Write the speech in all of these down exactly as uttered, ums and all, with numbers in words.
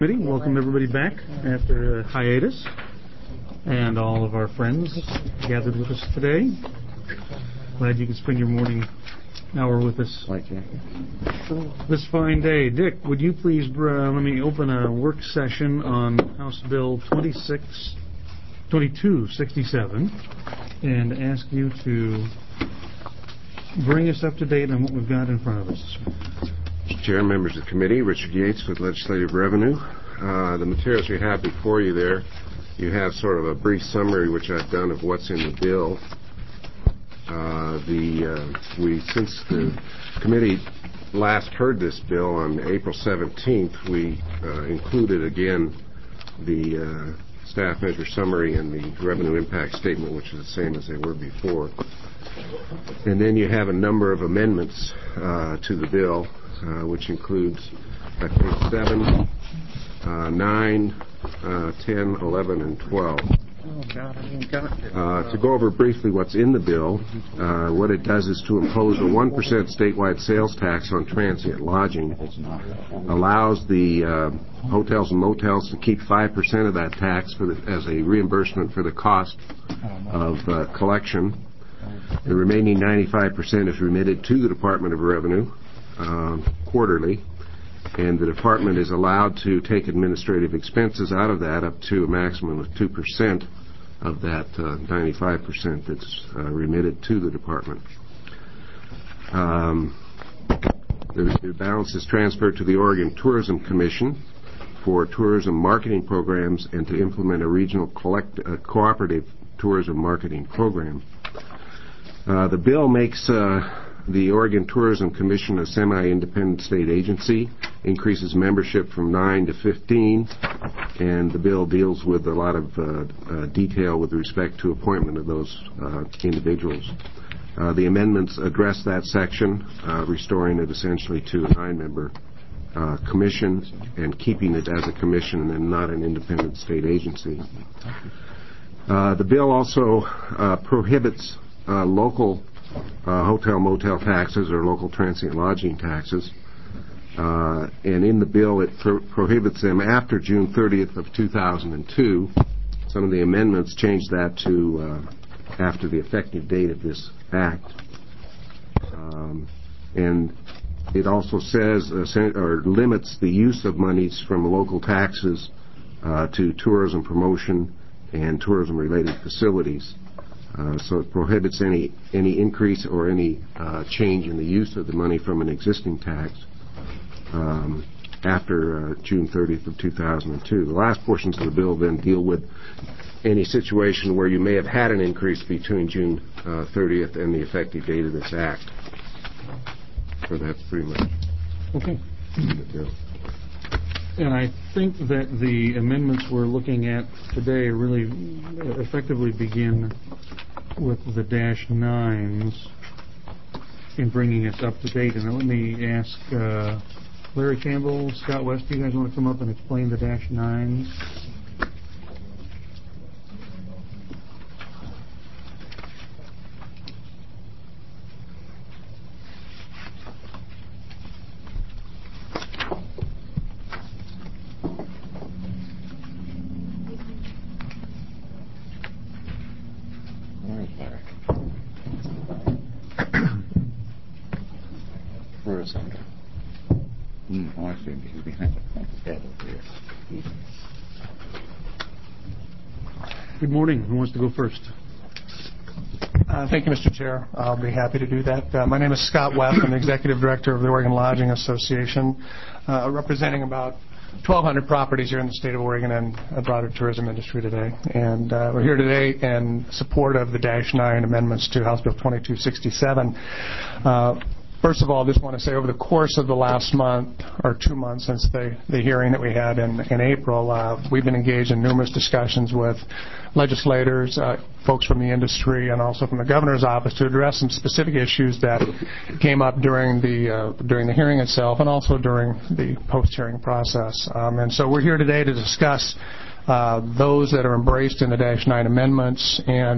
Welcome everybody back after a hiatus, and all of our friends gathered with us today. Glad you could spend your morning hour with us this fine day. Dick, would you please uh, let me open a work session on House Bill twenty-two sixty-seven and ask you to bring us up to date on what we've got in front of us. Mister Chair, members of the committee, Richard Yates with Legislative Revenue. Uh, the materials you have before you there, you have sort of a brief summary, which I've done, of what's in the bill. Uh, the uh, we since the committee last heard this bill on April seventeenth, we uh, included again the uh, staff measure summary and the revenue impact statement, which is the same as they were before. And then you have a number of amendments uh, to the bill, Uh, which includes, I think, seven, uh, nine, uh, ten, eleven, and twelve. Oh, God, I ain't got it. Uh, to go over briefly what's in the bill, uh, what it does is to impose a one percent statewide sales tax on transient lodging, allows the uh, hotels and motels to keep five percent of that tax for the, as a reimbursement for the cost of uh, collection. The remaining ninety-five percent is remitted to the Department of Revenue Uh, quarterly, and the department is allowed to take administrative expenses out of that up to a maximum of two percent of that uh, ninety-five percent that's uh, remitted to the department. Um, the, the balance is transferred to the Oregon Tourism Commission for tourism marketing programs and to implement a regional collect, uh, cooperative tourism marketing program. Uh, the bill makes uh, the Oregon Tourism Commission a semi-independent state agency, increases membership from nine to fifteen, and the bill deals with a lot of uh, uh, detail with respect to appointment of those uh, individuals. Uh, the amendments address that section, uh, restoring it essentially to a nine-member uh, commission and keeping it as a commission and not an independent state agency. Uh, the bill also uh, prohibits uh, local Uh, hotel motel taxes or local transient lodging taxes, uh, and in the bill it pro- prohibits them after June thirtieth of two thousand two. Some of the amendments change that to uh, after the effective date of this act, um, and it also says uh, or limits the use of monies from local taxes uh, to tourism promotion and tourism related facilities. Uh, so it prohibits any any increase or any uh, change in the use of the money from an existing tax um, after uh, June thirtieth of two thousand two. The last portions of the bill then deal with any situation where you may have had an increase between June uh, thirtieth and the effective date of this act. So that's pretty much okay. the bill. And I think that the amendments we're looking at today really effectively begin with the dash nines in bringing us up to date. And let me ask uh, Larry Campbell, Scott West, do you guys want to come up and explain the dash nines? Good morning. Who wants to go first? Uh, thank you, Mister Chair. I'll be happy to do that. Uh, my name is Scott West. I'm the Executive Director of the Oregon Lodging Association, uh, representing about twelve hundred properties here in the state of Oregon and a broader tourism industry today. And uh, we're here today in support of the dash nine amendments to House Bill twenty-two sixty-seven. Uh, First of all, I just want to say over the course of the last month or two months since the, the hearing that we had in, in April, uh, we've been engaged in numerous discussions with legislators, uh, folks from the industry, and also from the governor's office to address some specific issues that came up during the uh, during the hearing itself and also during the post-hearing process. Um, and so we're here today to discuss Uh, those that are embraced in the dash nine amendments and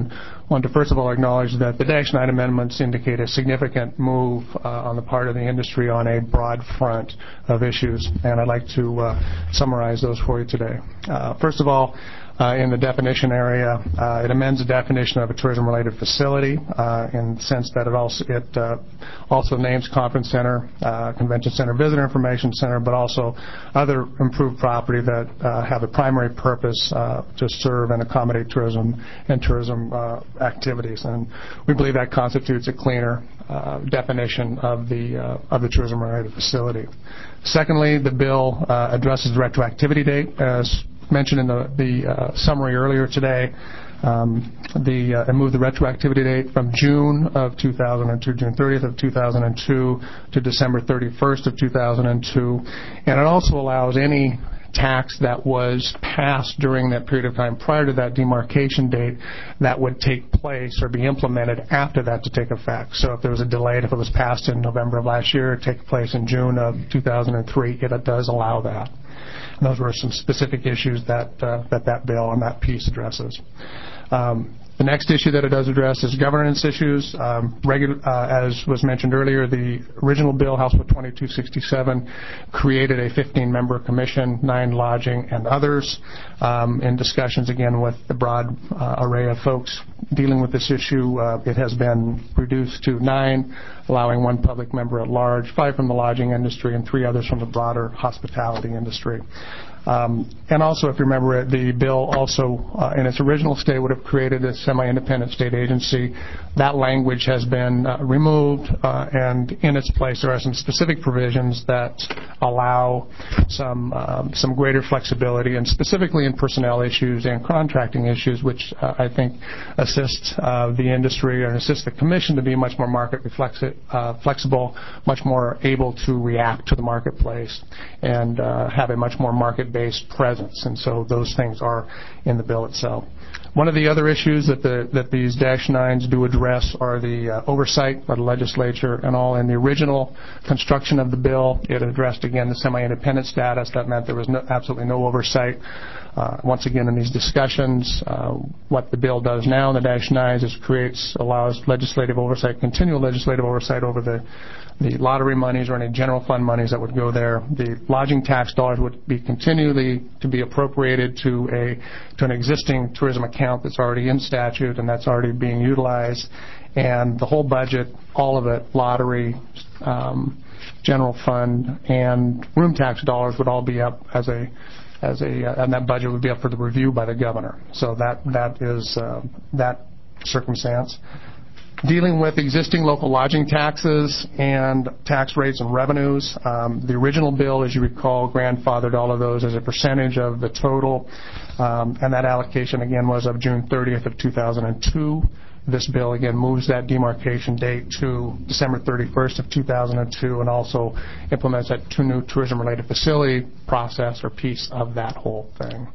want to first of all acknowledge that the Dash nine amendments indicate a significant move uh, on the part of the industry on a broad front of issues, and I'd like to uh, summarize those for you today. Uh, first of all, Uh, in the definition area, uh, it amends the definition of a tourism-related facility uh, in the sense that it also it uh, also names conference center, uh, convention center, visitor information center, but also other improved property that uh, have a primary purpose uh, to serve and accommodate tourism and tourism uh, activities. And we believe that constitutes a cleaner uh, definition of the uh, of the tourism-related facility. Secondly, the bill uh, addresses the retroactivity date as mentioned in the, the uh, summary earlier today. Um, the uh, it moved the retroactivity date from June of two thousand two, June thirtieth of two thousand two, to December thirty-first of two thousand two, and it also allows any tax that was passed during that period of time prior to that demarcation date that would take place or be implemented after that to take effect. So if there was a delay, if it was passed in November of last year, take place in June of two thousand three, it does allow that. And those were some specific issues that uh, that that bill and that piece addresses. Um, the next issue that it does address is governance issues. Um, regu- uh, as was mentioned earlier, the original bill, House Bill twenty-two sixty-seven, created a fifteen-member commission, nine lodging and others. Um, in discussions, again, with the broad uh, array of folks dealing with this issue, uh, it has been reduced to nine, allowing one public member at large, five from the lodging industry, and three others from the broader hospitality industry. Um, and also, if you remember, the bill also, uh, in its original state, would have created a semi-independent state agency. That language has been uh, removed, uh, and in its place there are some specific provisions that allow some um, some greater flexibility, and specifically in personnel issues and contracting issues, which uh, I think assist uh, the industry and assist the Commission to be much more market reflexi- uh, flexible, much more able to react to the marketplace, and uh, have a much more market based presence, and so those things are in the bill itself. One of the other issues that the that these Dash nines do address are the uh, oversight by the legislature and all. In the original construction of the bill, it addressed again the semi-independent status. That meant there was no, absolutely no oversight. Uh, once again, in these discussions, uh, what the bill does now in the Dash nines is creates allows legislative oversight, continual legislative oversight over the the lottery monies or any general fund monies that would go there. The lodging tax dollars would be continually to be appropriated to a to an existing tourism account that's already in statute and that's already being utilized. And the whole budget, all of it, lottery, um, general fund, and room tax dollars would all be up as a as a uh, and that budget would be up for the review by the governor. So that that is uh, that circumstance. Dealing with existing local lodging taxes and tax rates and revenues, um, the original bill, as you recall, grandfathered all of those as a percentage of the total, um, and that allocation again was of June thirtieth of two thousand two. This bill again moves that demarcation date to December thirty-first of two thousand two, and also implements that two new tourism-related facility process or piece of that whole thing.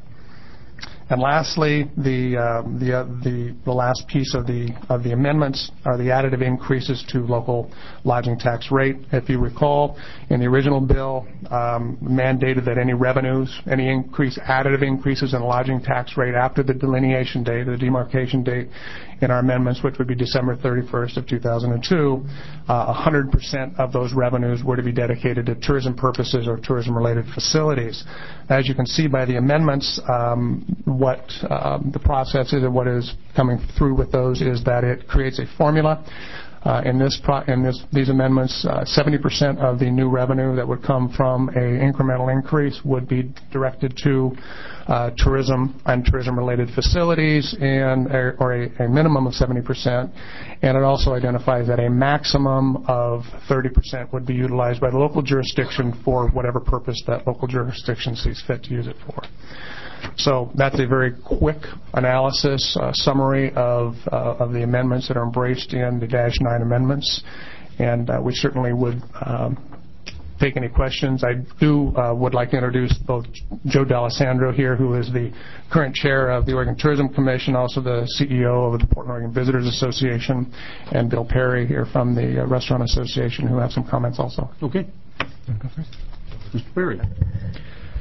And lastly, the, uh, the, uh, the the last piece of the of the amendments are the additive increases to local lodging tax rate. If you recall, in the original bill, um, mandated that any revenues, any increase, additive increases in lodging tax rate after the delineation date, the demarcation date, in our amendments, which would be December thirty-first of two thousand two, uh, one hundred percent of those revenues were to be dedicated to tourism purposes or tourism-related facilities. As you can see by the amendments, um, what um, the process is and what is coming through with those is that it creates a formula. Uh, in this, pro- in this, these amendments, uh, seventy percent of the new revenue that would come from a incremental increase would be directed to uh, tourism and tourism-related facilities, and or a, a minimum of seventy percent. And it also identifies that a maximum of thirty percent would be utilized by the local jurisdiction for whatever purpose that local jurisdiction sees fit to use it for. So that's a very quick analysis, uh, summary of uh, of the amendments that are embraced in the Dash nine amendments, and uh, we certainly would um, take any questions. I do uh, would like to introduce both Joe D'Alessandro here, who is the current chair of the Oregon Tourism Commission, also the C E O of the Portland Oregon Visitors Association, and Bill Perry here from the uh, Restaurant Association, who have some comments also. Okay. Mister Perry.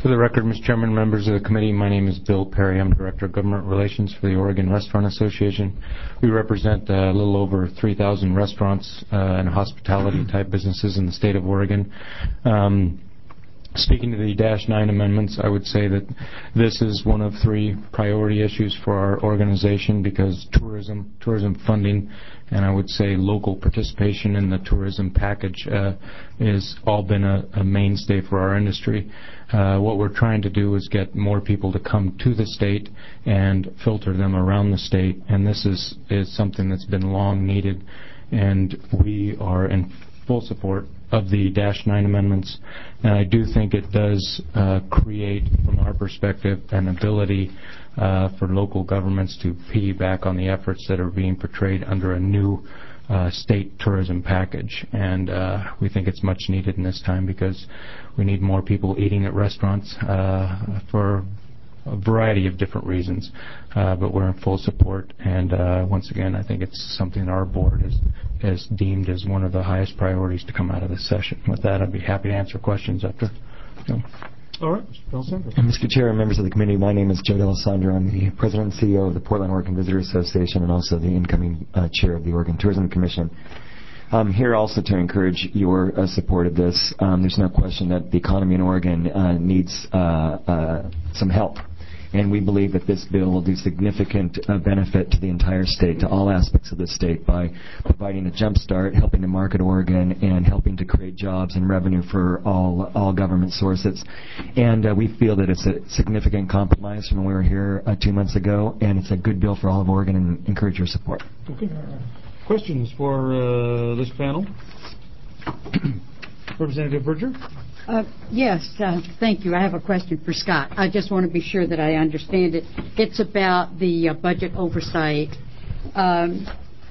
For the record, Mister Chairman, members of the committee, my name is Bill Perry. I'm Director of Government Relations for the Oregon Restaurant Association. We represent a little over three thousand restaurants uh, and hospitality-type businesses in the state of Oregon. Um, Speaking to the Dash nine amendments, I would say that this is one of three priority issues for our organization because tourism, tourism funding, and I would say local participation in the tourism package uh, has all been a, a mainstay for our industry. Uh, what we're trying to do is get more people to come to the state and filter them around the state, and this is, is something that's been long needed, and we are in full support of the Dash nine amendments, and I do think it does uh, create, from our perspective, an ability uh, for local governments to piggyback on the efforts that are being portrayed under a new uh, state tourism package. And uh, we think it's much needed in this time because we need more people eating at restaurants uh, for a variety of different reasons, uh, but we're in full support, and uh, once again, I think it's something our board has, has deemed as one of the highest priorities to come out of this session. With that, I'd be happy to answer questions after. You know. All right, Mister D'Alessandro. And Mister Chair and members of the committee, my name is Joe D'Alessandro. I'm the President and C E O of the Portland Oregon Visitors Association and also the incoming uh, Chair of the Oregon Tourism Commission. I'm here also to encourage your uh, support of this. Um, there's no question that the economy in Oregon uh, needs uh, uh, some help. And we believe that this bill will do significant uh, benefit to the entire state, to all aspects of the state, by providing a jump start, helping to market Oregon, and helping to create jobs and revenue for all all government sources. And uh, we feel that it's a significant compromise from when we were here uh, two months ago, and it's a good bill for all of Oregon, and encourage your support. Okay. Questions for uh, this panel? Representative Berger? Uh, yes, uh, thank you. I have a question for Scott. I just want to be sure that I understand it. It's about the uh, budget oversight. Um,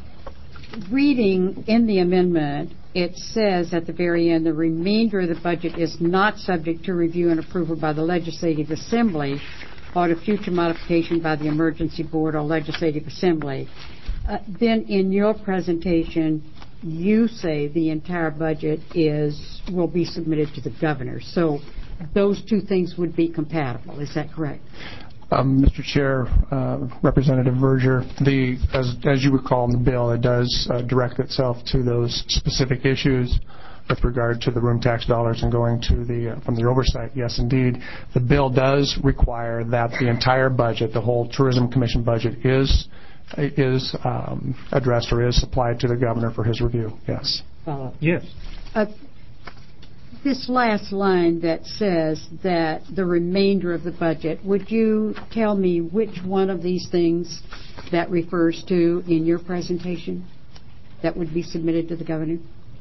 reading in the amendment, it says at the very end, the remainder of the budget is not subject to review and approval by the Legislative Assembly or to future modification by the Emergency Board or Legislative Assembly. Uh, then in your presentation, you say the entire budget is will be submitted to the governor. So those two things would be compatible. Is that correct? Um, Mister Chair, uh, Representative Verger, the, as, as you recall in the bill, it does uh, direct itself to those specific issues with regard to the room tax dollars and going to the uh, from the oversight. Yes, indeed. The bill does require that the entire budget, the whole Tourism Commission budget, is is um, addressed or is supplied to the governor for his review. Yes. Uh, yes. Uh, this last line that says that the remainder of the budget, would you tell me which one of these things that refers to in your presentation that would be submitted to the governor?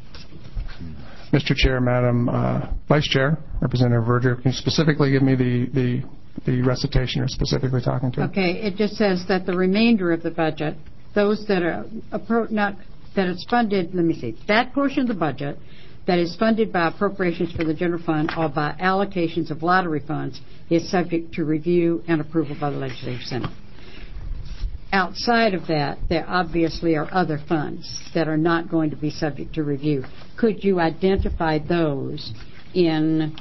Mister Chair, Madam uh, Vice Chair, Representative Verger, can you specifically give me the, the the recitation you're specifically talking to? Okay, it just says that the remainder of the budget, those that are appro- not that it's funded, let me see, that portion of the budget that is funded by appropriations for the general fund or by allocations of lottery funds is subject to review and approval by the Legislative Senate. Outside of that, there obviously are other funds that are not going to be subject to review. Could you identify those in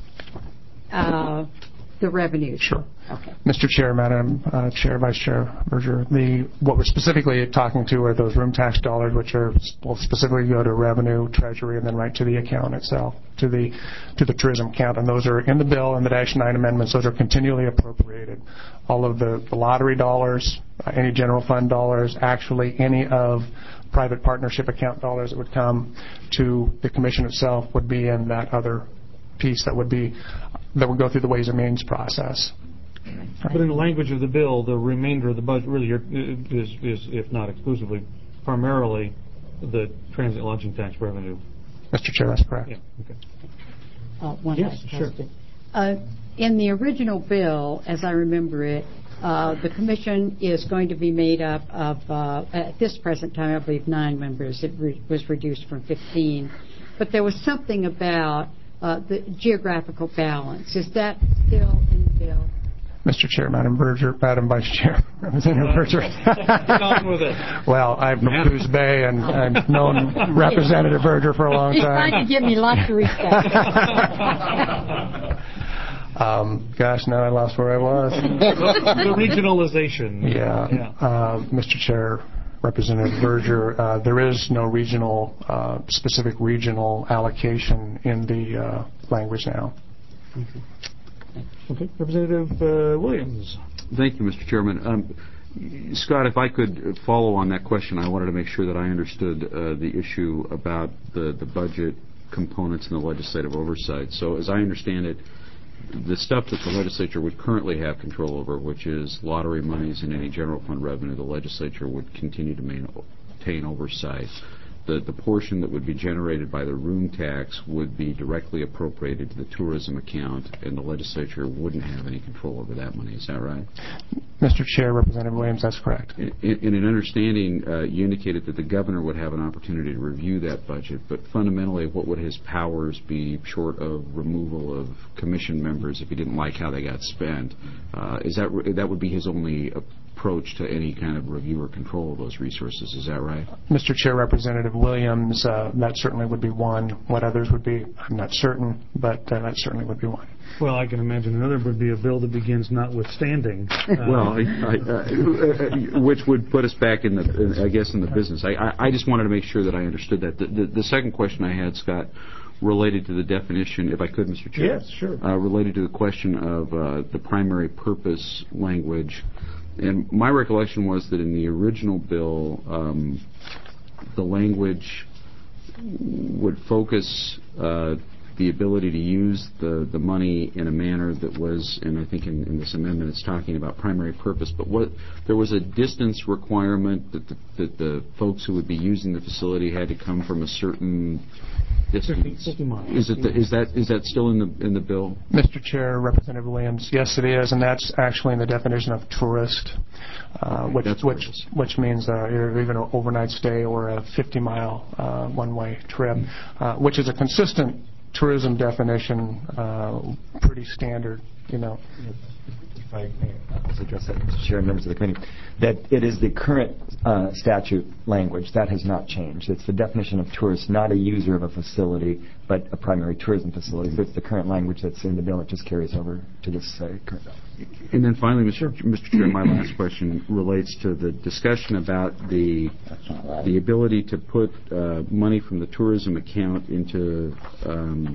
uh, the revenues? Sure. Okay. Mister Chair, Madam uh, Chair, Vice Chair Berger, the what we're specifically talking to are those room tax dollars, which are will specifically go to revenue, treasury, and then right to the account itself, to the to the tourism account, and those are in the bill and the Dash nine amendments. Those are continually appropriated. All of the, the lottery dollars, uh, any general fund dollars, actually any of private partnership account dollars that would come to the commission itself would be in that other piece that would be that would go through the Ways and Means process. But in the language of the bill, the remainder of the budget really are, is, is, if not exclusively, primarily the transit lodging tax revenue. Mister Chair, that's correct. Yeah. Okay. Uh, one Yes, last sure. question. Uh, in the original bill, as I remember it, uh, the commission is going to be made up of, uh, at this present time, I believe, nine members. It re- was reduced from fifteen. But there was something about uh, the geographical balance. Is that still in the bill? Mister Chair, Madam Berger, Madam Vice Chair, Representative Berger. Get on with it. Well, I'm from Coos Bay, and I've known Representative Berger for a long He's time. trying to give me lots of respect. Um, gosh, now I lost where I was. The regionalization. Yeah. Yeah. Uh, Mister Chair, Representative Berger, uh, there is no regional, uh, specific regional allocation in the uh, language now. Okay. Representative uh, Williams. Thank you, Mister Chairman. Um, Scott, if I could follow on that question, I wanted to make sure that I understood uh, the issue about the, the budget components and the legislative oversight. So as I understand it, the stuff that the legislature would currently have control over, which is lottery monies and any general fund revenue, the legislature would continue to maintain oversight. The, the portion that would be generated by the room tax would be directly appropriated to the tourism account, and the legislature wouldn't have any control over that money. Is that right? Mister Chair, Representative Williams, that's correct. In, in an understanding, uh, you indicated that the governor would have an opportunity to review that budget, but fundamentally, what would his powers be short of removal of commission members if he didn't like how they got spent? Uh, is that that would be his only approach to any kind of review or control of those resources? Is that right? Mister Chair, Representative Williams, uh, that certainly would be one. What others would be, I'm not certain, but uh, that certainly would be one. Well, I can imagine another would be a bill that begins notwithstanding. Uh, well, I, I, uh, which would put us back in the, in, I guess, in the business. I, I, I just wanted to make sure that I understood that. The, the, the second question I had, Scott, related to the definition, if I could, Mister Chair. Yes, sure. Uh, related to the question of uh, the primary purpose language. And my recollection was that in the original bill, um, the language would focus uh, the ability to use the, the money in a manner that was, and I think in, in this amendment it's talking about primary purpose, but what there was a distance requirement that the, that the folks who would be using the facility had to come from a certain distance. fifty miles. Is it the, is that is that still in the in the bill? Mister Chair, Representative Williams, yes, it is, and that's actually in the definition of tourist, uh, which That's which what it is. which means uh, either an overnight stay or a fifty mile uh, one-way trip, uh, which is a consistent tourism definition, uh, pretty standard, you know. If I may also address that, Mister Chair and members of the committee, that it is the current uh, statute language. That has not changed. It's the definition of tourist, not a user of a facility, but a primary tourism facility. So it's the current language that's in the bill. It just carries over to this uh, current bill. And then finally, Mister Mister Chair, my last question relates to the discussion about the the ability to put uh, money from the tourism account into, um,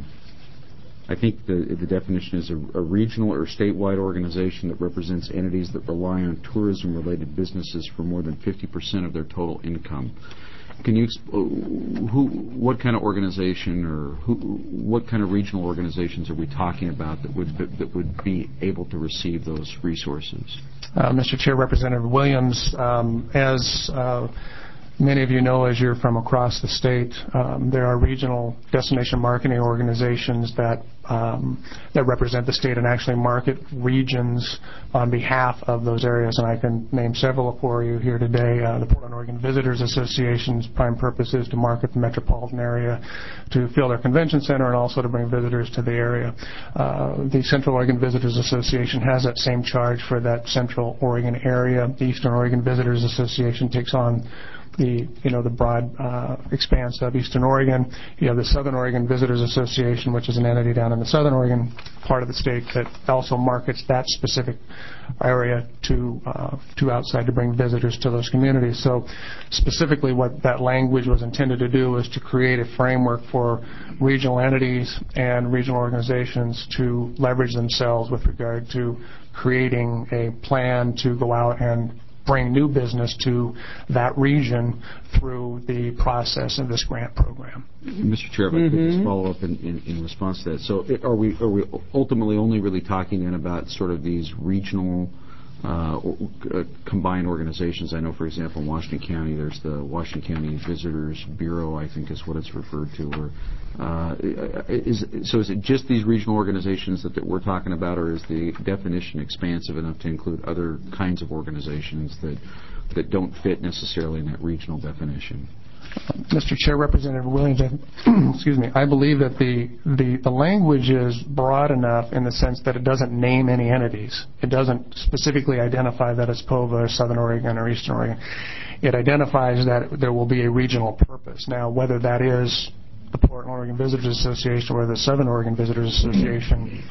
I think the, the definition is a, a regional or statewide organization that represents entities that rely on tourism-related businesses for more than fifty percent of their total income. Can you exp- who, what kind of organization or who, what kind of regional organizations are we talking about that would be, that would be able to receive those resources? Uh, Mister Chair, Representative Williams, um, as uh, many of you know, as you're from across the state, um, there are regional destination marketing organizations that um, that represent the state and actually market regions on behalf of those areas. And I can name several for you here today. Uh, the Portland Oregon Visitors Association's prime purpose is to market the metropolitan area, to fill their convention center, and also to bring visitors to the area. Uh, the Central Oregon Visitors Association has that same charge for that Central Oregon area. The Eastern Oregon Visitors Association takes on the you know the broad uh, expanse of Eastern Oregon. You have the Southern Oregon Visitors Association, which is an entity down in the Southern Oregon part of the state that also markets that specific area to uh, to outside to bring visitors to those communities. So specifically what that language was intended to do was to create a framework for regional entities and regional organizations to leverage themselves with regard to creating a plan to go out and bring new business to that region through the process of this grant program. Mister Chair, if I could just follow up in, in, in response to that. So it, are we are we ultimately only really talking then about sort of these regional uh, uh, combined organizations? I know, for example, in Washington County, there's the Washington County Visitors Bureau, I think is what it's referred to. Or, uh, is, so is it just these regional organizations that, that we're talking about, or is the definition expansive enough to include other kinds of organizations that that don't fit necessarily in that regional definition? Mister Chair, Representative Williams, I, excuse me, I believe that the, the, the language is broad enough in the sense that it doesn't name any entities. It doesn't specifically identify that it's P O V A or Southern Oregon or Eastern Oregon. It identifies that there will be a regional purpose. Now, whether that is the Portland Oregon Visitors Association or the Southern Oregon Visitors Association,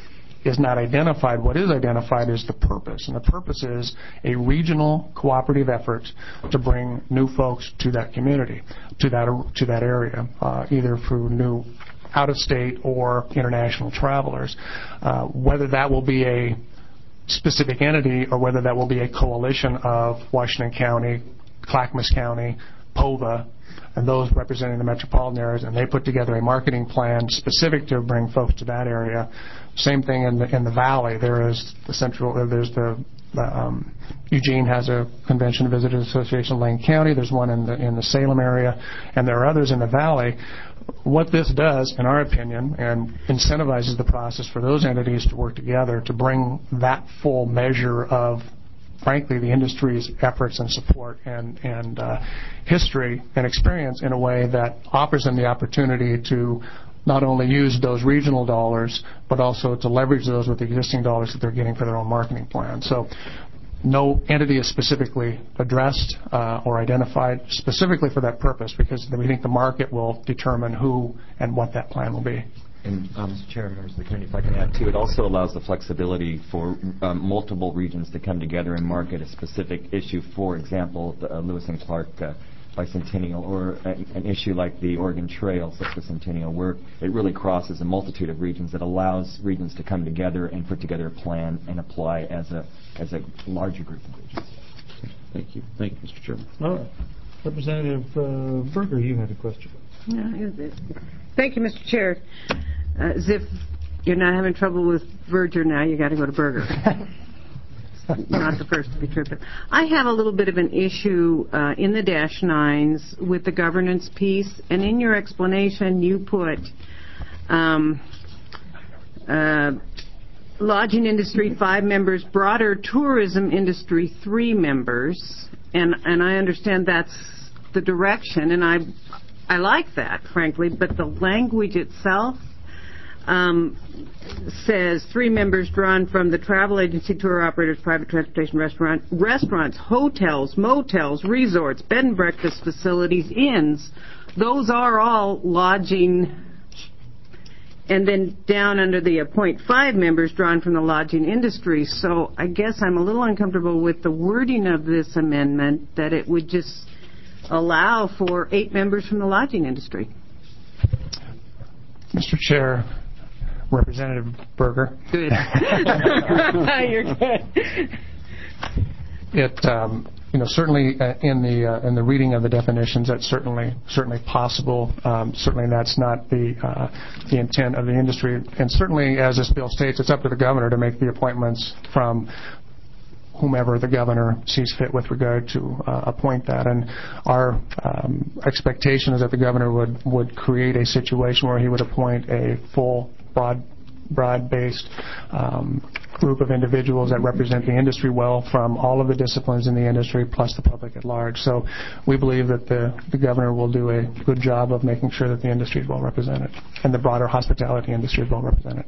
is not identified. What is identified is the purpose, and the purpose is a regional cooperative effort to bring new folks to that community, to that to that area, uh, either through new out-of-state or international travelers. Uh, whether that will be a specific entity or whether that will be a coalition of Washington County, Clackamas County, P O V A, and those representing the metropolitan areas, and they put together a marketing plan specific to bring folks to that area. Same thing in the in the valley. There is the central. There's the um, Eugene has a Convention Visitors Association in Lane County. There's one in the in the Salem area, and there are others in the valley. What this does, in our opinion, and incentivizes the process for those entities to work together to bring that full measure of, frankly, the industry's efforts and support and, and uh, history and experience in a way that offers them the opportunity to not only use those regional dollars, but also to leverage those with the existing dollars that they're getting for their own marketing plan. So no entity is specifically addressed uh, or identified specifically for that purpose, because we think the market will determine who and what that plan will be. And, um, Mister Chair, members of the committee, if I can add too, it also allows the flexibility for um, multiple regions to come together and market a specific issue. For example, the uh, Lewis and Clark uh, Bicentennial, or an, an issue like the Oregon Trail Sesquicentennial, where it really crosses a multitude of regions that allows regions to come together and put together a plan and apply as a as a larger group of regions. Thank you. Thank you, Mister Chairman. All right. Representative uh, Berger, you had a question. Thank you, Mister Chair. Uh, as if you're not having trouble with Berger now, you got to go to Berger. Not the first to be tripping. I have a little bit of an issue uh, in the dash nines with the governance piece, and in your explanation, you put um, uh, lodging industry five members, broader tourism industry three members, and and I understand that's the direction, and I I like that, frankly, but the language itself um, says three members drawn from the travel agency, tour operators, private transportation, restaurant, restaurants, hotels, motels, resorts, bed and breakfast facilities, inns. Those are all lodging. And then down under the uh, point five members drawn from the lodging industry. So I guess I'm a little uncomfortable with the wording of this amendment, that it would just allow for eight members from the lodging industry. Mister Chair, Representative Berger. Good. You're good. It, um, you know, certainly uh, in the uh, in the reading of the definitions, that's certainly certainly possible. Um, certainly, that's not the uh, the intent of the industry. And certainly, as this bill states, it's up to the governor to make the appointments from whomever the governor sees fit with regard to uh, appoint that. And our um, expectation is that the governor would, would create a situation where he would appoint a full, broad, broad-based um, group of individuals that represent the industry well from all of the disciplines in the industry, plus the public at large. So we believe that the, the governor will do a good job of making sure that the industry is well represented, and the broader hospitality industry is well represented.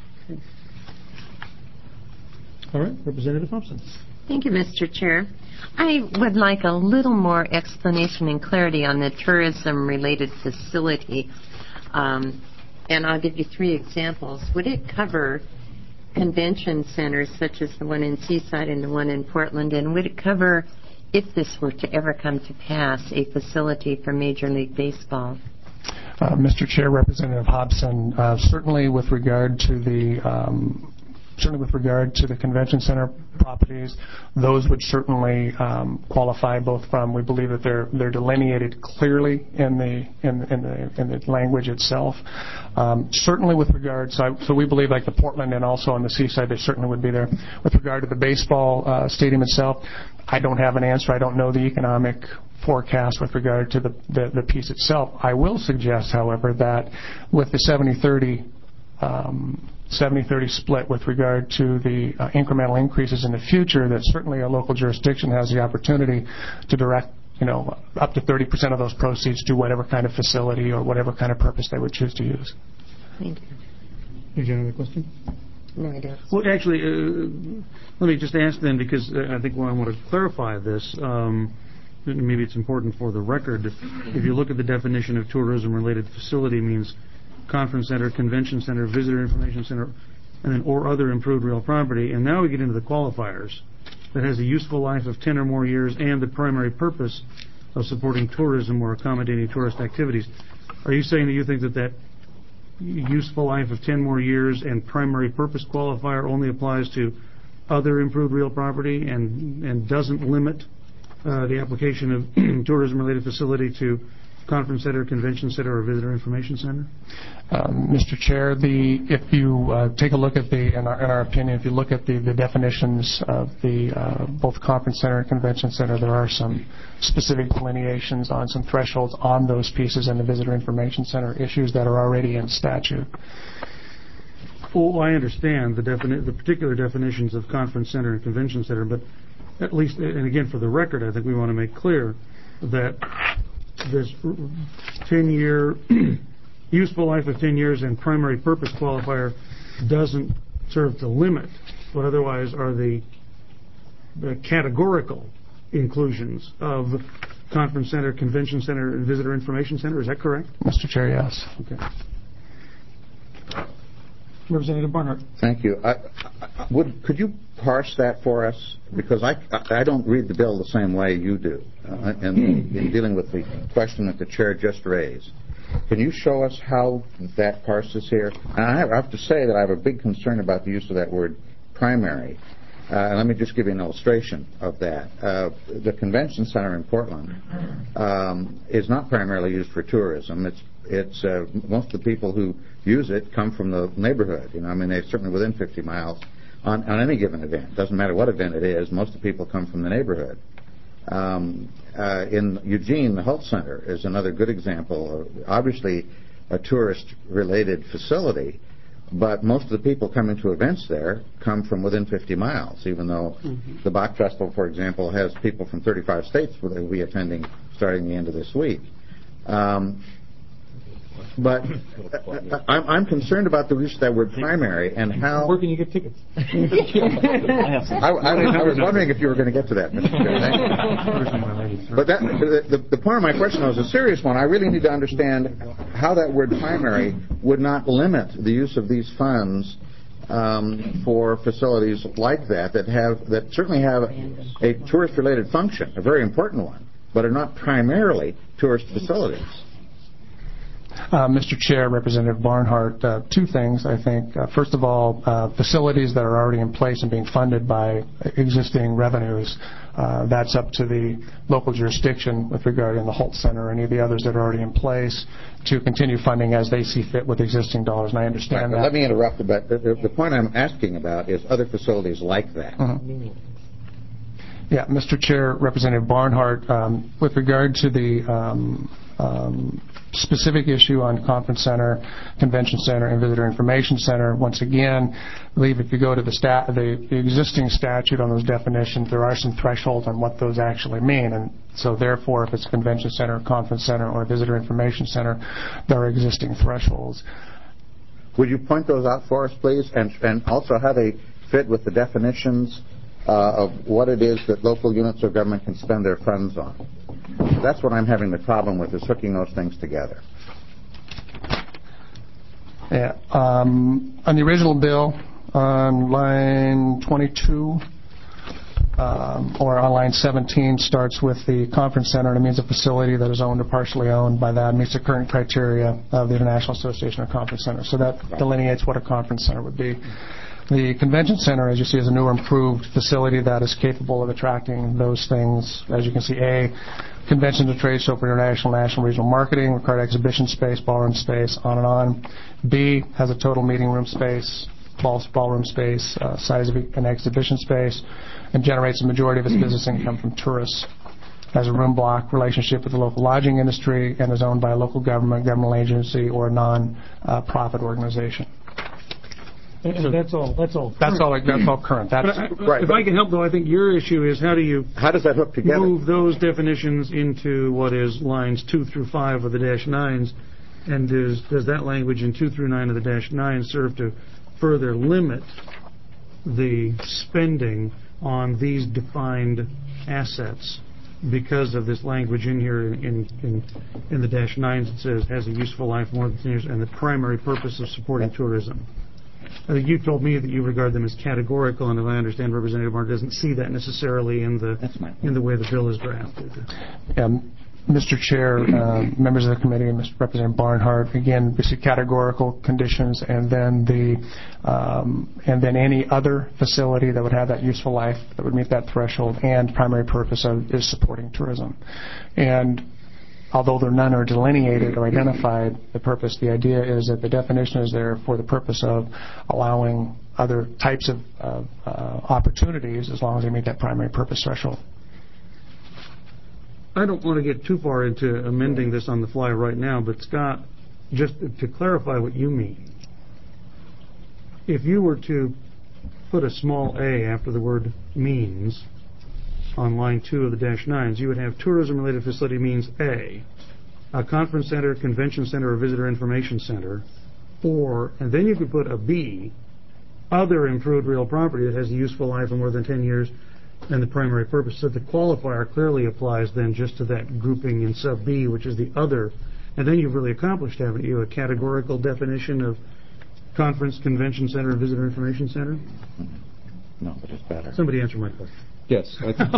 All right, Representative Thompson. Thank you, Mister Chair. I would like a little more explanation and clarity on the tourism-related facility. Um, and I'll give you three examples. Would it cover convention centers such as the one in Seaside and the one in Portland? And would it cover, if this were to ever come to pass, a facility for Major League Baseball? Uh, Mister Chair, Representative Hobson, uh, certainly with regard to the um, certainly with regard to the convention center properties, those would certainly um, qualify both from, we believe that they're they're delineated clearly in the in, in the in the language itself. Um, certainly with regard, so, I, so we believe like the Portland and also on the Seaside, they certainly would be there. With regard to the baseball uh, stadium itself, I don't have an answer. I don't know the economic forecast with regard to the, the, the piece itself. I will suggest, however, that with the seventy thirty um, seventy thirty split with regard to the uh, incremental increases in the future, that certainly a local jurisdiction has the opportunity to direct, you know, up to thirty percent of those proceeds to whatever kind of facility or whatever kind of purpose they would choose to use. Thank you. Did you have another question? No, I don't. Well, actually, uh, let me just ask then, because uh, I think well, I want to clarify this. Um, maybe it's important for the record. If you look at the definition of tourism-related facility, it means conference center, convention center, visitor information center, and then or other improved real property, and now we get into the qualifiers that has a useful life of ten or more years and the primary purpose of supporting tourism or accommodating tourist activities. Are you saying that you think that that useful life of ten more years and primary purpose qualifier only applies to other improved real property and, and doesn't limit uh, the application of tourism-related facility to conference center, convention center, or visitor information center? Um, Mister Chair, the if you uh, take a look at the, in our, in our opinion, if you look at the, the definitions of the uh, both conference center and convention center, there are some specific delineations on some thresholds on those pieces in the visitor information center issues that are already in statute. Well, I understand the, defini- the particular definitions of conference center and convention center, but at least, and again, for the record, I think we want to make clear that this ten-year useful life of ten years and primary purpose qualifier doesn't serve to limit what otherwise are the, the categorical inclusions of conference center, convention center, and visitor information center. Is that correct? Mister Chair, yes. Okay. Representative Barnhart. Thank you. I, I, would, could you parse that for us? Because I, I don't read the bill the same way you do uh, in, in dealing with the question that the chair just raised. Can you show us how that parses here? And I have, I have to say that I have a big concern about the use of that word primary. Uh, and let me just give you an illustration of that. Uh, the convention center in Portland um, is not primarily used for tourism. It's It's uh, most of the people who use it come from the neighborhood. You know, I mean, they're certainly within fifty miles on, on any given event. Doesn't matter what event it is. Most of the people come from the neighborhood. Um, uh, in Eugene, the Holt Center is another good example. Of, obviously, a tourist-related facility, but most of the people coming to events there come from within fifty miles. Even though mm-hmm. the Bach Festival, for example, has people from thirty-five states who will be attending starting the end of this week. Um, But uh, I'm, I'm concerned about the use of that word primary and how... Where can you get tickets? I, I, I was wondering if you were going to get to that, Mister Chair. But that, the, the, the point of my question was a serious one. I really need to understand how that word primary would not limit the use of these funds um, for facilities like that that have that certainly have a tourist-related function, a very important one, but are not primarily tourist facilities. Uh, Mister Chair, Representative Barnhart, uh, two things, I think. Uh, first of all, uh, facilities that are already in place and being funded by existing revenues, uh, that's up to the local jurisdiction with regard to the Holt Center or any of the others that are already in place to continue funding as they see fit with existing dollars, and I understand right, that. Let me interrupt, but the, the, the point I'm asking about is other facilities like that. Mm-hmm. Yeah, Mister Chair, Representative Barnhart, um, with regard to the um, um, specific issue on Conference Center, Convention Center, and Visitor Information Center, once again, I believe if you go to the, stat, the, the existing statute on those definitions, there are some thresholds on what those actually mean. And so therefore, if it's a Convention Center, Conference Center, or Visitor Information Center, there are existing thresholds. Would you point those out for us, please, and, and also how they fit with the definitions Uh, of what it is that local units of government can spend their funds on? That's what I'm having the problem with, is hooking those things together. Yeah. Um, on the original bill, on line twenty-two, um, or on line seventeen, starts with the conference center, and it means a facility that is owned or partially owned by that, meets the current criteria of the International Association of Conference Centers. So that delineates what a conference center would be. The convention center, as you see, is a new improved facility that is capable of attracting those things. As you can see, A, conventions and trade show for international, national, regional marketing, required exhibition space, ballroom space, on and on. B, has a total meeting room space, ball, ballroom space, uh, size of an exhibition space, and generates the majority of its business income from tourists. Has a room block relationship with the local lodging industry and is owned by a local government, governmental agency, or a non-profit organization. And, and that's all. That's all. That's all. That's all current. That's I, right. If I can help, though, I think your issue is how do you how does that hook together? Move those definitions into what is lines two through five of the dash nines, and does does that language in two through nine of the dash nine serve to further limit the spending on these defined assets because of this language in here in in in the dash nines? It says has a useful life more than ten years and the primary purpose of supporting tourism. I think you told me that you regard them as categorical, and if I understand, Representative Martin doesn't see that necessarily in the in the way the bill is drafted. Um, Mister Chair, uh, members of the committee, and Mister Representative Barnhart, again, we see categorical conditions, and then the um, and then any other facility that would have that useful life that would meet that threshold, and primary purpose of, is supporting tourism. And although there none are delineated or identified, the purpose, the idea is that the definition is there for the purpose of allowing other types of, of uh, opportunities as long as they meet that primary purpose threshold. I don't want to get too far into amending this on the fly right now, but Scott, just to clarify what you mean, if you were to put a small a after the word means on line two of the dash nines, you would have tourism-related facility means A, a conference center, convention center, or visitor information center, or, and then you could put a B, other improved real property that has a useful life of more than ten years and the primary purpose. So the qualifier clearly applies then just to that grouping in sub B, which is the other. And then you've really accomplished, haven't you, a categorical definition of conference, convention center, and visitor information center? No, but it's better. Somebody answer my question. Yes. I think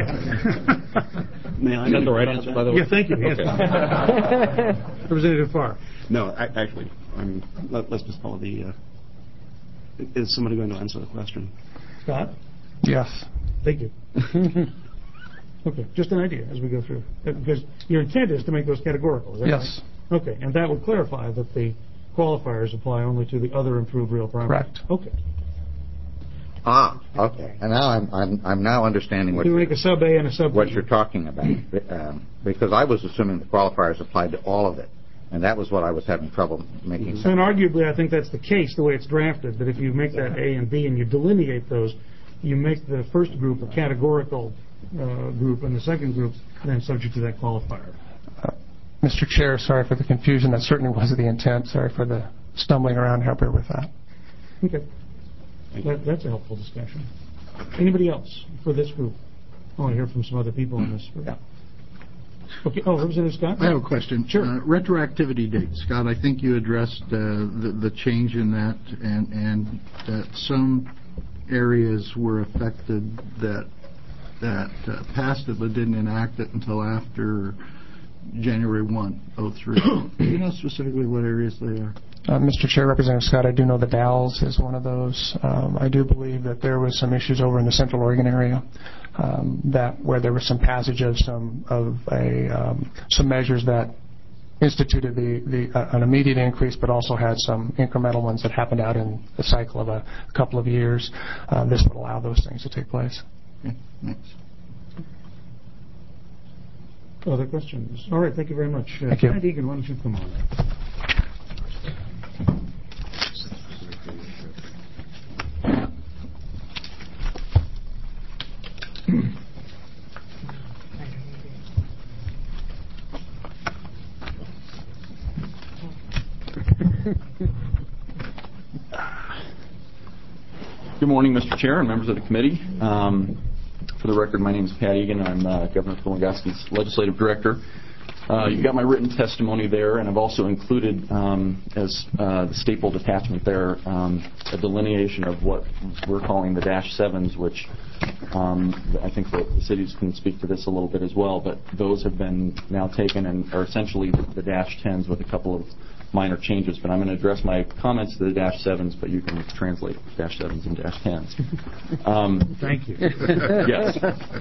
May I? Is that the right answer, by the way? Yeah, thank you. Yes. Okay. Representative Farr. No, I, actually, I mean, let, let's just follow the. Uh, is somebody going to answer the question? Scott? Yes. Thank you. Okay, just an idea as we go through. Uh, Because your intent is to make those categorical, is that Yes. right? Okay, and that would clarify that the qualifiers apply only to the other improved real property. Correct. Okay. Ah, okay. And now I'm I'm, I'm now understanding what You you're, make a sub A and a sub B. what you're talking about, um, because I was assuming the qualifiers applied to all of it, and that was what I was having trouble making sense. And arguably, I think that's the case, the way it's drafted, that if you make that A and B and you delineate those, you make the first group a categorical uh, group, and the second group then subject to that qualifier. Uh, Mister Chair, sorry for the confusion. That certainly wasn't the intent. Sorry for the stumbling around. Help here with that. Okay. That, that's a helpful discussion. Anybody else for this group? I want to hear from some other people on this group. Yeah. Okay. Oh, Representative Scott? I have a question. Sure. Uh, retroactivity date. Scott, I think you addressed uh, the, the change in that, and, and that some areas were affected that that uh, passed it but didn't enact it until after January first, oh three. Do you know specifically what areas they are? Uh, Mister Chair, Representative Scott, I do know the Dalles is one of those. Um, I do believe that there was some issues over in the Central Oregon area um, that where there was some passage of some of a um, some measures that instituted the, the uh, an immediate increase, but also had some incremental ones that happened out in the cycle of a couple of years. Uh, this would allow those things to take place. Okay, thanks. Other questions? All right, thank you very much. Uh, Thank you. Pat Egan, why don't you come on? Good morning, Mister Chair and members of the committee. Um, for the record, my name is Pat Egan. I'm uh, Governor Phil Nagowski's legislative director. Uh, you got my written testimony there, and I've also included um, as uh, the stapled attachment there um, a delineation of what we're calling the dash sevens, which um, I think the, the cities can speak to this a little bit as well, but those have been now taken and are essentially the, the dash tens with a couple of minor changes. But I'm going to address my comments to the dash sevens, but you can translate dash sevens and dash tens. Um, Thank you. Yes.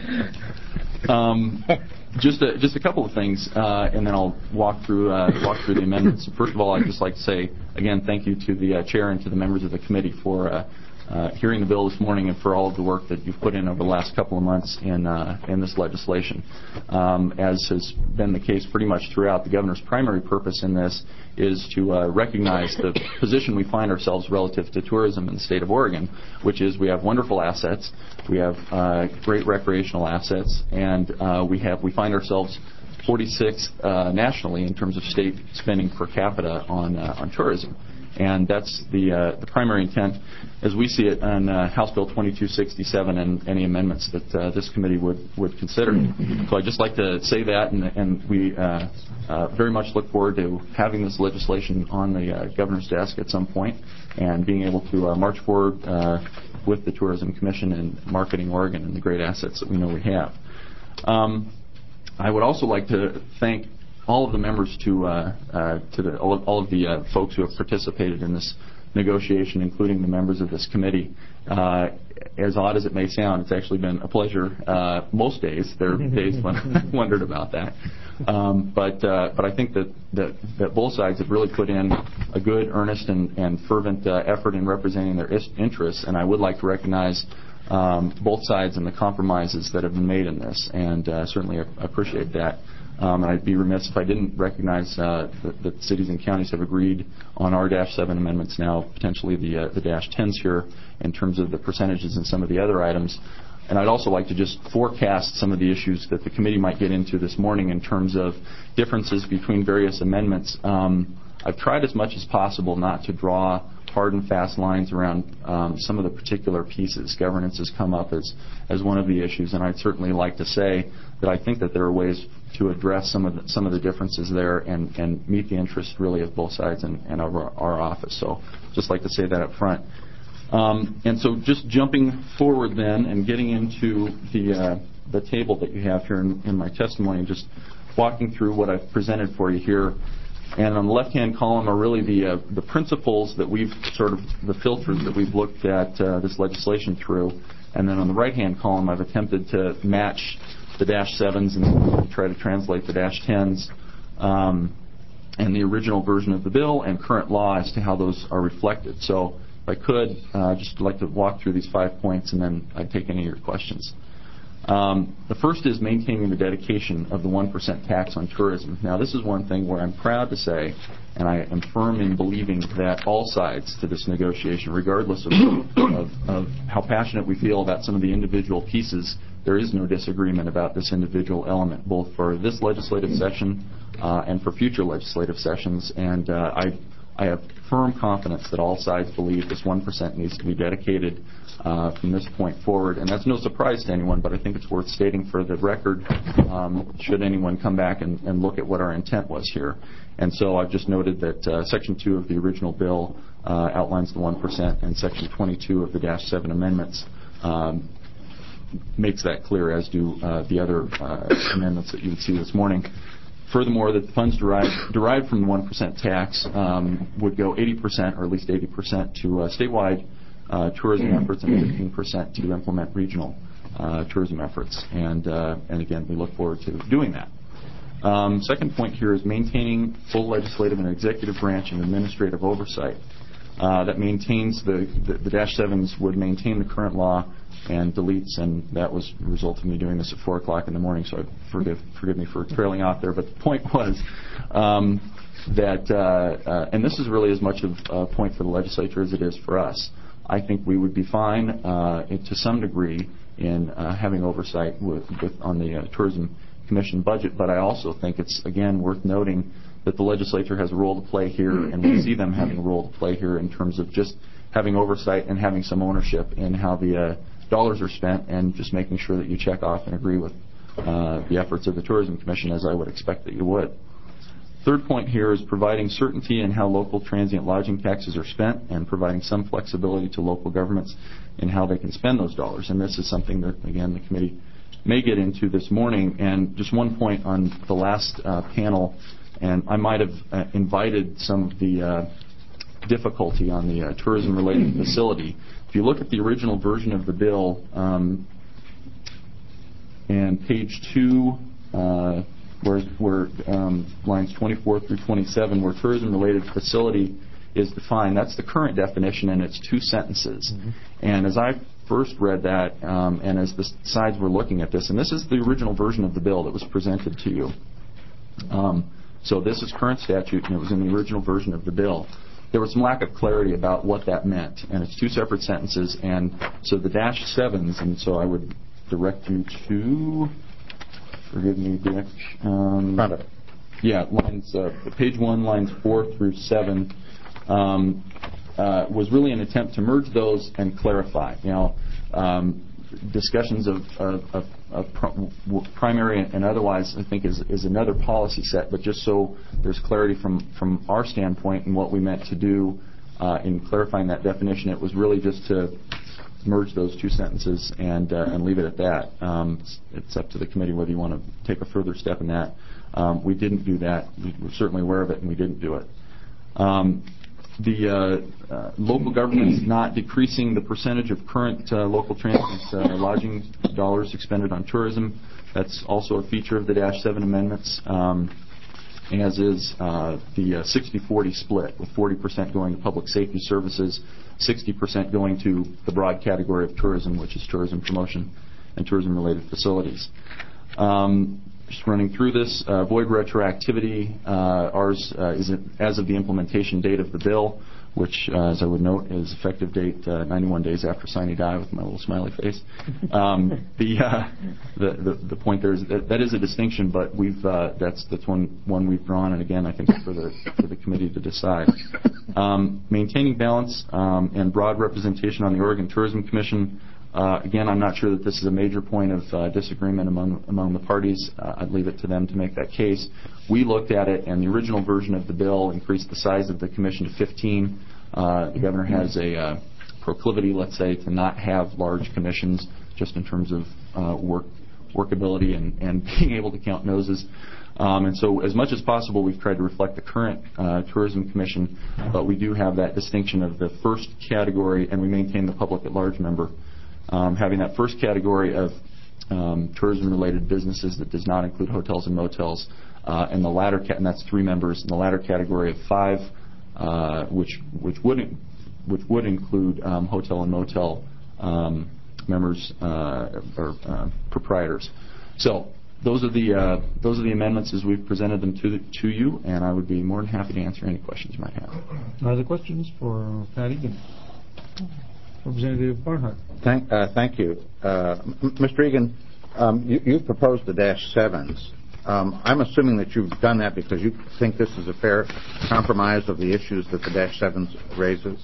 Um, just a, just a couple of things, uh, and then I'll walk through uh, walk through the amendments. First of all, I'd just like to say again thank you to the uh, chair and to the members of the committee for uh, uh, hearing the bill this morning and for all of the work that you've put in over the last couple of months in uh, in this legislation. Um, as has been the case pretty much throughout, the governor's primary purpose in this is to uh, recognize the position we find ourselves relative to tourism in the state of Oregon, which is we have wonderful assets, we have uh, great recreational assets, and uh, we have we find ourselves forty-sixth uh, nationally in terms of state spending per capita on uh, on tourism. And that's the, uh, the primary intent, as we see it, on uh, House Bill twenty-two sixty-seven and any amendments that uh, this committee would, would consider. So I'd just like to say that, and, and we uh, uh, very much look forward to having this legislation on the uh, governor's desk at some point and being able to uh, march forward uh, with the Tourism Commission and Marketing Oregon and the great assets that we know we have. Um, I would also like to thank all of the members to uh, uh, to the, all, of, all of the uh, folks who have participated in this negotiation, including the members of this committee. Uh, as odd as it may sound, it's actually been a pleasure uh, most days. There are days when I wondered about that. Um, but uh, but I think that, that, that both sides have really put in a good, earnest, and, and fervent uh, effort in representing their is- interests, and I would like to recognize um, both sides and the compromises that have been made in this, and uh, certainly appreciate that. Um, and I'd be remiss if I didn't recognize uh, that, that cities and counties have agreed on our Dash seven amendments now, potentially the, uh, the Dash tens here, in terms of the percentages and some of the other items. And I'd also like to just forecast some of the issues that the committee might get into this morning in terms of differences between various amendments. Um, I've tried as much as possible not to draw hard and fast lines around um, some of the particular pieces. Governance has come up as, as one of the issues, and I'd certainly like to say that I think that there are ways to address some of the, some of the differences there and, and meet the interests really of both sides and, and of our, our office. So just like to say that up front. Um, and so just jumping forward then and getting into the, uh, the table that you have here in, in my testimony and just walking through what I've presented for you here. And on the left-hand column are really the uh, the principles that we've sort of, the filters that we've looked at uh, this legislation through. And then on the right-hand column, I've attempted to match the Dash sevens and try to translate the Dash tens um, and the original version of the bill and current law as to how those are reflected. So if I could, uh, I'd just like to walk through these five points, and then I'd take any of your questions. Um, the first is maintaining the dedication of the one percent tax on tourism. Now, this is one thing where I'm proud to say, and I am firm in believing that all sides to this negotiation, regardless of, of, of how passionate we feel about some of the individual pieces, there is no disagreement about this individual element, both for this legislative session uh, and for future legislative sessions. And uh, I, I have firm confidence that all sides believe this one percent needs to be dedicated Uh, from this point forward. And that's no surprise to anyone, but I think it's worth stating for the record um, should anyone come back and, and look at what our intent was here. And so I've just noted that uh, Section two of the original bill uh, outlines the one percent, and Section twenty-two of the Dash seven amendments um, makes that clear, as do uh, the other uh, amendments that you would see this morning. Furthermore, that the funds derived, derived from the one percent tax um, would go eighty percent, or at least eighty percent, to uh, statewide Uh, tourism efforts and fifteen percent to implement regional uh, tourism efforts. And, uh, and again, we look forward to doing that. Um, second point here is maintaining full legislative and executive branch and administrative oversight. Uh, that maintains the, the, the Dash sevens would maintain the current law and deletes, and that was the result of me doing this at four o'clock in the morning, so forgive, forgive me for trailing off there. But the point was um, that, uh, uh, and this is really as much of a point for the legislature as it is for us, I think we would be fine uh, to some degree in uh, having oversight with, with, on the uh, Tourism Commission budget, but I also think it's, again, worth noting that the legislature has a role to play here, and we see them having a role to play here in terms of just having oversight and having some ownership in how the uh, dollars are spent, and just making sure that you check off and agree with uh, the efforts of the Tourism Commission, as I would expect that you would. Third point here is providing certainty in how local transient lodging taxes are spent and providing some flexibility to local governments in how they can spend those dollars. And this is something that, again, the committee may get into this morning. And just one point on the last uh, panel, and I might have uh, invited some of the uh, difficulty on the uh, tourism-related facility. If you look at the original version of the bill, um, and page two, uh, where, where um, lines twenty-four through twenty-seven, where tourism-related facility is defined. That's the current definition, and it's two sentences. Mm-hmm. And as I first read that, um, and as the sides were looking at this, and this is the original version of the bill that was presented to you. Um, so this is current statute, and it was in the original version of the bill. There was some lack of clarity about what that meant, and it's two separate sentences. And so the dash sevens, and so I would direct you to... Forgive me, Dick. Um, yeah, lines, uh, page one, lines four through seven. um, uh, was really an attempt to merge those and clarify. You know, um, discussions of, of, of, of pr- primary and otherwise, I think, is, is another policy set. But just so there's clarity from, from our standpoint and what we meant to do uh, in clarifying that definition, it was really just to merge those two sentences and uh, and leave it at that. Um, it's, it's up to the committee whether you want to take a further step in that. Um, we didn't do that. We were certainly aware of it, and we didn't do it. Um, the uh, uh, local government is not decreasing the percentage of current uh, local transit uh, lodging dollars expended on tourism. That's also a feature of the Dash seven amendments, um, as is uh, the uh, sixty forty split, with forty percent going to public safety services, sixty percent going to the broad category of tourism, which is tourism promotion and tourism-related facilities. Um, just running through this, uh, void retroactivity, uh, ours uh, is as of the implementation date of the bill, which, uh, as I would note, is effective date uh, ninety-one days after signing die with my little smiley face. Um, the, uh, the the the point there is that that is a distinction, but we've uh, that's that's one one we've drawn, and again, I think it's for the for the committee to decide. Um, maintaining balance um, and broad representation on the Oregon Tourism Commission. Uh, again, I'm not sure that this is a major point of uh, disagreement among among the parties. Uh, I'd leave it to them to make that case. We looked at it, and the original version of the bill increased the size of the commission to fifteen. Uh, the governor has a uh, proclivity, let's say, to not have large commissions, just in terms of uh, work workability and, and being able to count noses. Um, and so, as much as possible, we've tried to reflect the current uh, tourism commission, but we do have that distinction of the first category, and we maintain the public at large member. Um, having that first category of um, tourism-related businesses that does not include hotels and motels, uh, and the latter, ca- and that's three members, and the latter category of five, uh, which which would which would include um, hotel and motel um, members uh, or uh, proprietors. So those are the uh, those are the amendments as we've presented them to to you, and I would be more than happy to answer any questions you might have. Other questions for Pat Egan? Representative Barnhart. Thank, uh, thank you. Uh, M- Mister Egan, um, you, you've proposed the Dash sevens. Um, I'm assuming that you've done that because you think this is a fair compromise of the issues that the Dash sevens raises?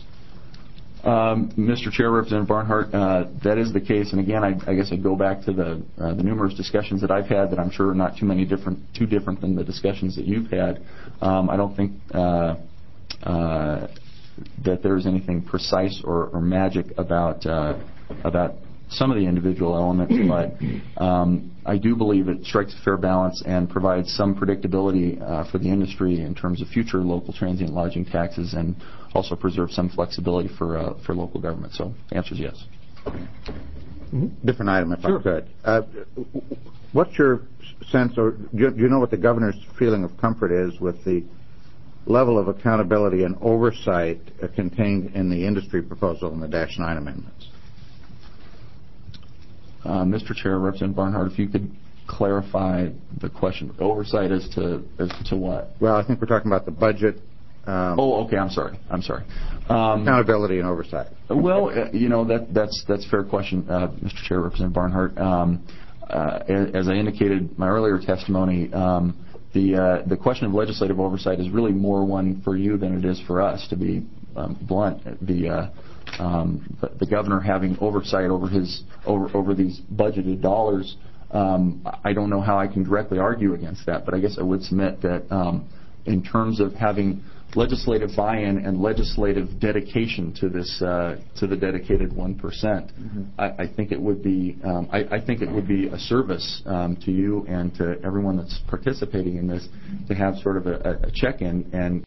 Um, Mister Chair, Representative Barnhart, uh, that is the case. And again, I, I guess I go back to the, uh, the numerous discussions that I've had that I'm sure are not too many different, too different than the discussions that you've had. Um, I don't think uh, uh, that there's anything precise or, or magic about uh, about some of the individual elements, but um, I do believe it strikes a fair balance and provides some predictability uh, for the industry in terms of future local transient lodging taxes, and also preserves some flexibility for uh, for local government. So the answer is yes. Mm-hmm. Different item, if Sure. I could. Uh, what's your sense, or do you, do you know what the governor's feeling of comfort is with the level of accountability and oversight uh, contained in the industry proposal in the Dash nine amendments? Uh, Mister Chair, Representative Barnhart, if you could clarify the question. Oversight as to as to what? Well, I think we're talking about the budget. Um, oh, okay. I'm sorry. I'm sorry. Um, accountability and oversight. Well, uh, you know that that's that's a fair question, uh, Mister Chair, Representative Barnhart. Um, uh, as, as I indicated in my earlier testimony, um, the uh, the question of legislative oversight is really more one for you than it is for us. To be um, blunt, the uh, um, the, the governor having oversight over his over over these budgeted dollars. Um, I don't know how I can directly argue against that, but I guess I would submit that um, in terms of having legislative buy-in and legislative dedication to this uh, to the dedicated one percent, mm-hmm. I, I think it would be um, I, I think it would be a service um, to you and to everyone that's participating in this to have sort of a, a check-in and